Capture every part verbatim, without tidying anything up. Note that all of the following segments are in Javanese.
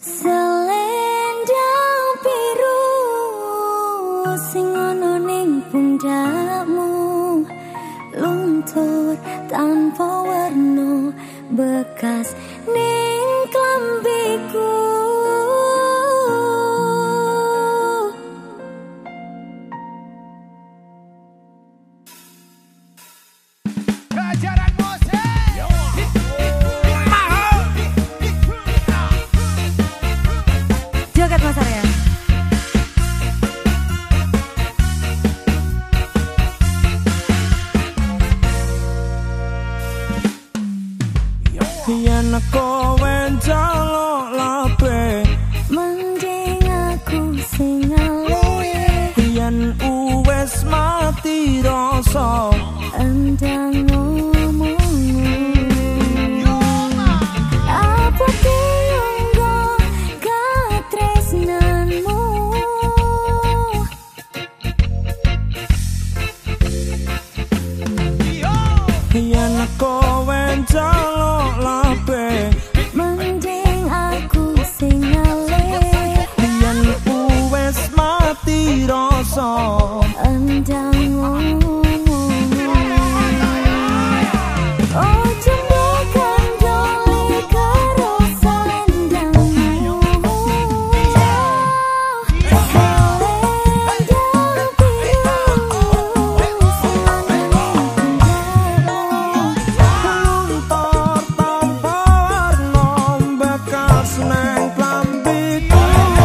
Selendang biru sing ana ning pundakmu luntur tanpa warna bekas ning klambiku. Joget Mas Arya. Yen kowe njaluk lape Mending aku sing alih. yen uwes mati rasa Endang ngomongmu apa tiunggo katresnanmu. yen kowe njaluk lape Mending aku sing alih. yen uwes mati rasa Endang ngomongmu ojo bukan dole karo selendangmu. Selendang biru sing ana ning luntur tanpa warna bekas neng klambiku.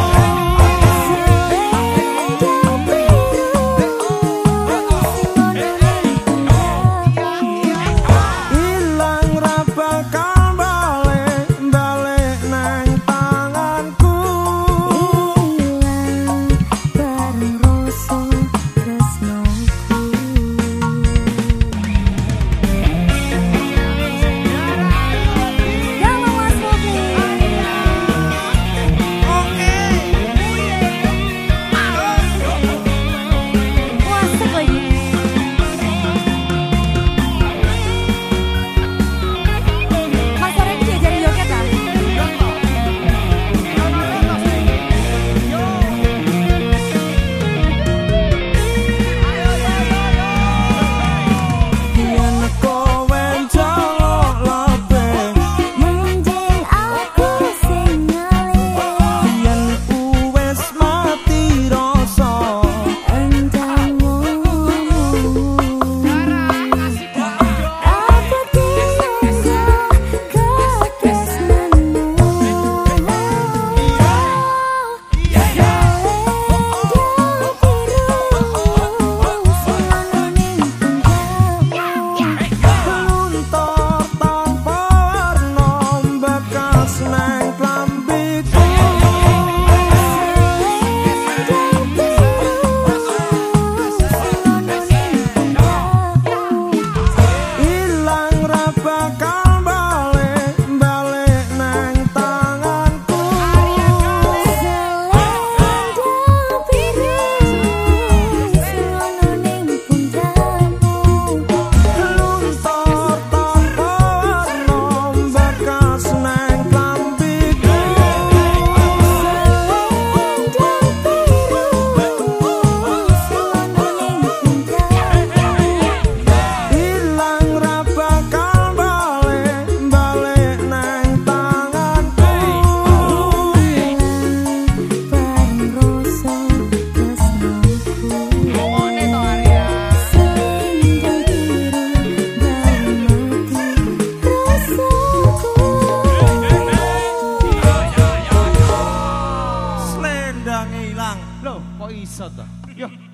Selendang biru sing ana ning Ilang ra bakal balik-balik neng tanganku. ilang bareng rasa tresnoku. Halo Mas Bobi. Wah, asik lagi. Mas Arya ini diajarin joget kan? Yen kowe njaluk lape Mending aku sing alih. yen uwes mati rasa Endang ngomongmu apa tiunggo katresnanmu. luntur tanpa warna bekas neng klambiku. Ilang ra bakal balik-balik neng tanganku. Luntur tanpa warna bekas neng klambiku. Ilang ra bakal balik-balik neng tanganku. Selendang ilang. Loh, kok iso to? Yo.